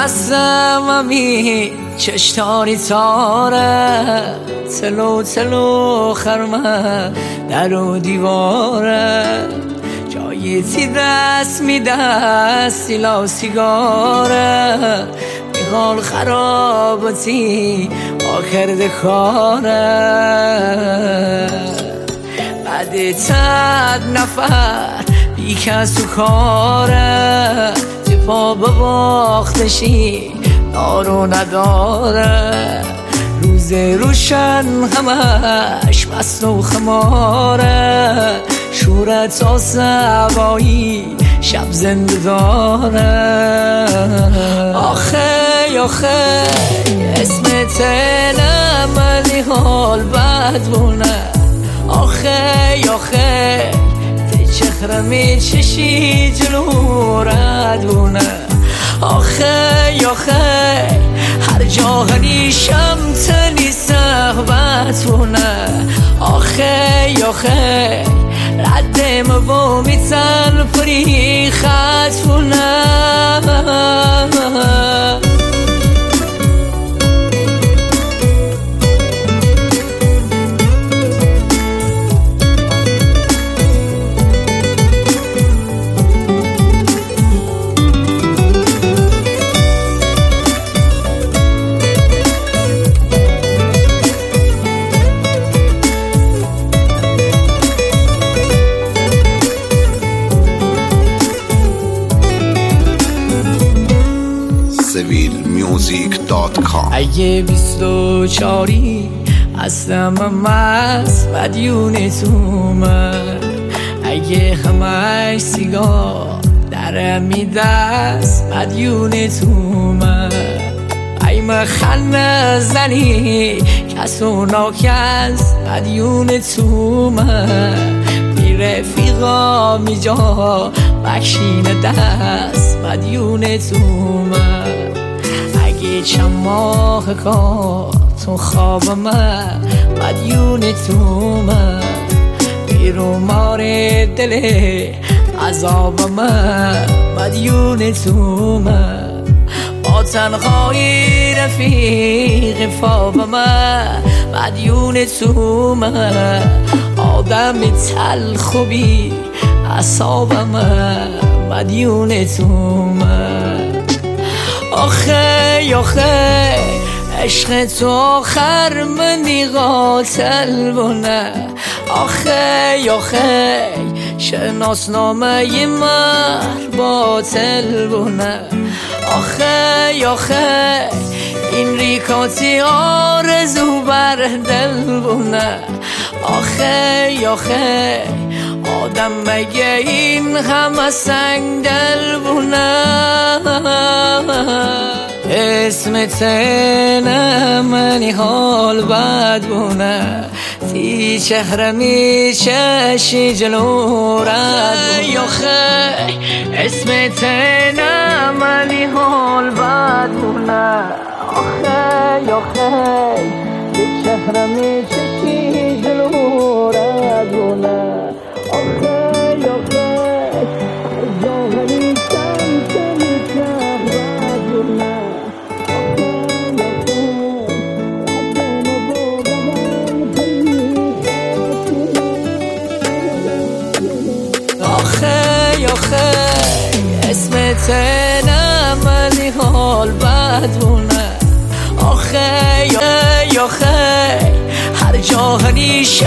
هستم همین چشتانی تاره، تلو تلو خرمه در و دیواره، جایی تی دست میده سیلا سیگاره، میخوال خراباتی آخر دکاره، بعد تد نفر بی کس و کاره، پا به باختشی دارو نداره، روز روشن همش مست و خماره، شورت آسبایی شب زنده داره. آخه آخه اسم تنم ولی حال بد بونه، آخه آخه چخره می چشی جلو ردونه، آخه آخه هر جا هریشم تنی صحبتونه، آخه آخه ردم با میتن پری خطونه. sevilmusic.com. اگه 24 هستم مست مدیون تو من، اگه همش سیگار درم میدست مدیون تو من، ای مخن زنی کس و ناکس مدیون تو من، بی رفیقا میجا بکشین دست مدیون تو من، اگه چند ماه کار تو خواب من مدیون تو من، بیرو مار دل عذاب من مدیون تو من، با تنهایی رفیق فاب من مدیون تو من، آدم تلخ و بی اعصاب من مدیون تو من. آخه آخه عشق تو آخر منی قاتل بونه، آخه آخه شناسنامه مهر باطل بونه، آخه آخه این ریکاتی آرزو بر دل بونه، آخه آخه آدم مگه این همه سنگ دل بونه. اسم تنم منی حال بد بونه، تی چهره می چشی جلو رد آخه اسم تنم منی حال بد بونه، آخه آخه تی چهره می چشی جلو رد بونه، آخه آخه جاهلی سمتنی کرد بونه، آخه آخه اسم تنم ولی حال بد بونه، آخه آخه هر جا هریشه